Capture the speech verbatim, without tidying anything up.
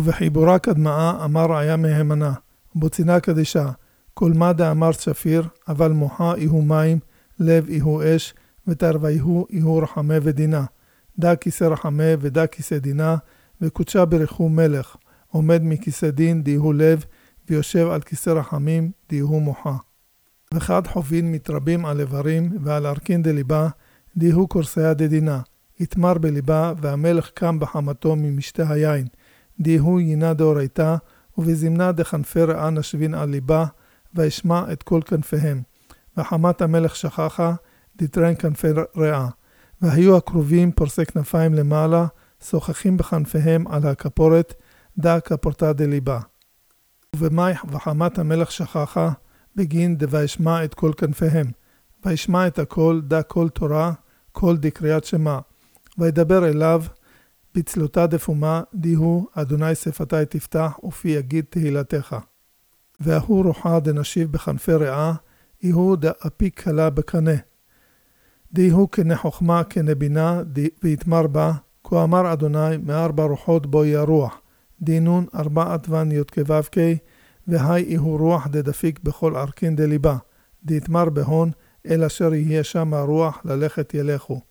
ובחיבורה קדמאה אמר היה מהימנה, בוצינה קדישה, כל מה דאמר שפיר, אבל מוחה איהו מים, לב איהו אש, ותרוויהו איהו רחמה ודינה. דה כיסא רחמה ודה כיסא דינה, וקודשה ברכו מלך, עומד מכיסא דין דיהו לב, ויושב על כיסא רחמים דיהו מוחה. וחד חופין מתרבים על איברים ועל ארכין דליבה, דיהו קורסיה דדינה. התמר בליבה והמלך קם בחמתו ממשתה היין, דיהו יינה דאורייתא, ובזמנה דחנפי רעה נשבין על ליבה, וישמע את כל כנפיהם. וחמת המלך שכחה, דתרן כנפי רעה. והיו הקרובים פורסי כנפיים למעלה, שוחחים בכנפיהם על הכפורת, דה כפורתה דליבה. ובמאי וחמת המלך שכחה, בגין דוישמע את כל כנפיהם. וישמע את הכל, דה כל תורה, כל דקריאת שמה. וידבר אליו, בצלותה דפומה, דיהו, אדוני שפתי תפתח, ופי יגיד תהילתך. והוא רוחה דנשיב בכנפי רעה, איהו דאפי קלה בקנה. דיהו כנה חוכמה, כנה בינה, ויתמר בה, כה אמר אדוני, מארבע רוחות בו ירוח. דינון ארבעת ון יודקבבקי, והי איהו רוח דדפיק בכל ארכין דליבה. דיתמר בהון, אל אשר יהיה שם הרוח ללכת ילכו.